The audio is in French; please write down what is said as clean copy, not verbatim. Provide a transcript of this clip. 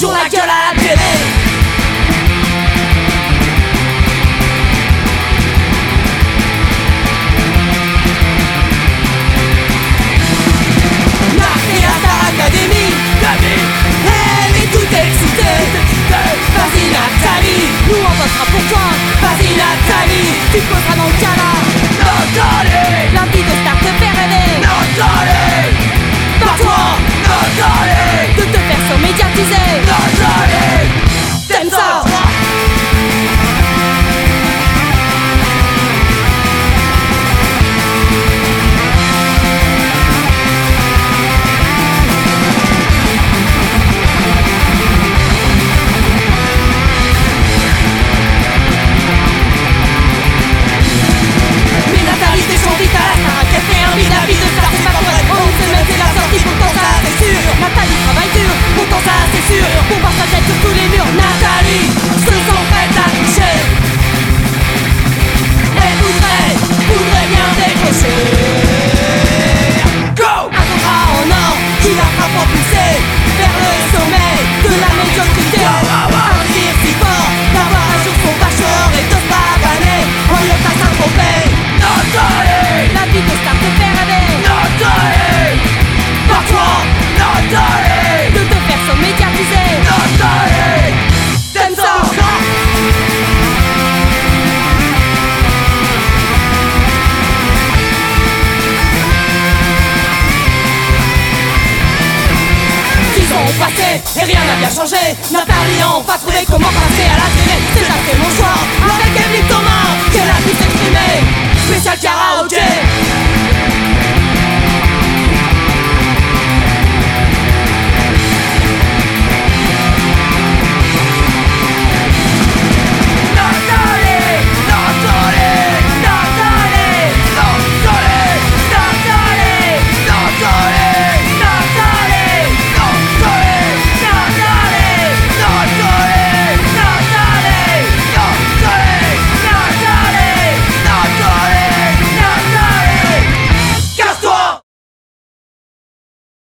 toujours la gueule à la télé. Académie, elle est toute excitée. Vas-y Nathalie, nous on votera pour toi. Vas-y Nathalie, tu poseras dans le gala. Nathalie, l'invite de star te fait rêver. Nathalie, par toi. Nathalie, de te faire surmédiatiser. Nathalie, t'aimes ça? Nathalie travaille dur, pourtant ça c'est sûr. Pour voir sa tête sur tous les murs, Nathalie se sent prête à toucher. Elle voudrait bien décrocher. Go! Un contrat en or qui la fera propulser vers le sommet de la médiocrité. Un rire si fort d'avoir un jour son bachelor et de se pavaner en yacht à Saint-Tropez. Nathalie, la vie de star te fait rêver. Nathalie, par toi. Nathalie, de te faire surmédiatiser. Nathalie, t'aimes ça? Ils ont passé et rien n'a bien changé. Nathalie a enfin trouvé comment passer à la télé. C'est ça c'est mon choix avec Evelyne Thomas qu'elle a pu s'exprimer. Spécial karaoké.